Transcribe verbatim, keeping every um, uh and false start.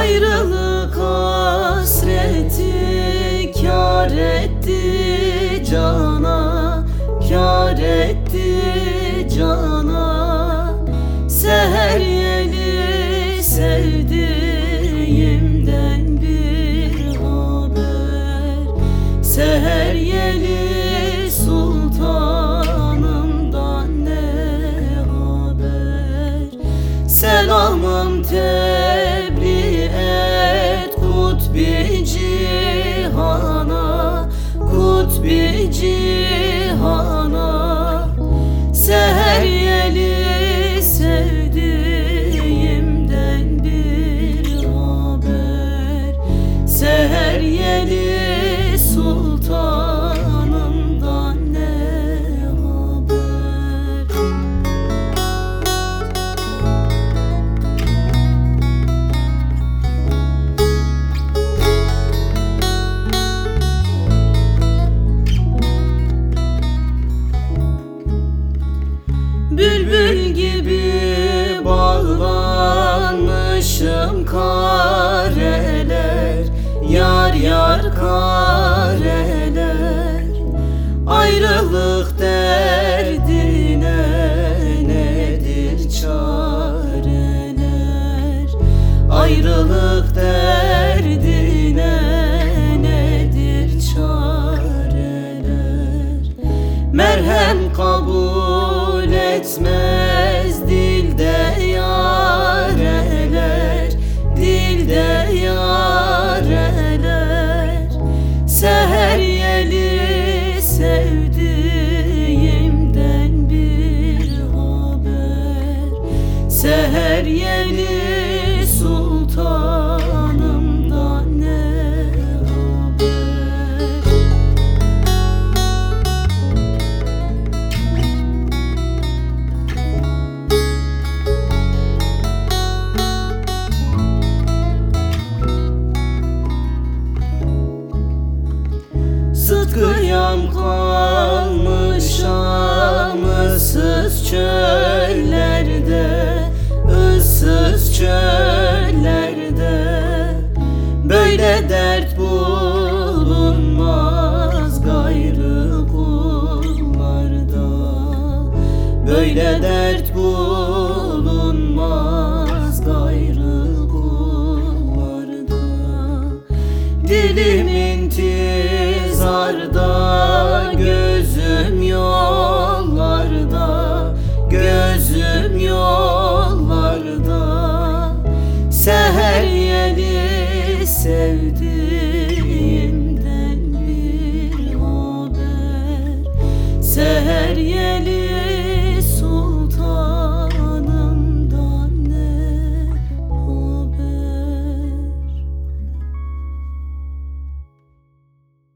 Ayrılık hasreti kâr etti cana, kâr etti cana. Seher yeli sevdiğimden bir haber, seher yeli sultanımdan ne haber. Selamım tebliğ et kutbi cihana, kutbi cihana. Seher yeli sevdiğimden bir haber, seher yeli sultanımdan ne haber. Bülbül gibi bağlanmışım kareler, yar yar kareler. Ayrılık derdine nedir çareler, ayrılık derdine nedir çareler. Merhem kabul etmez dilde yareler, dilde yareler. Seher yeli sevdiğimden bir haber, seher yeli sultanımdan ne haber. Sıtkıyam kalmışam ıssız çöllerde, ıssız çöllerde. Böyle dert bulunmaz gayrı kullarda, böyle dert bulunmaz gayrı kullarda. Dilim intizarda, gözüm yollarda, gözüm yollarda. Seher yeli sevdim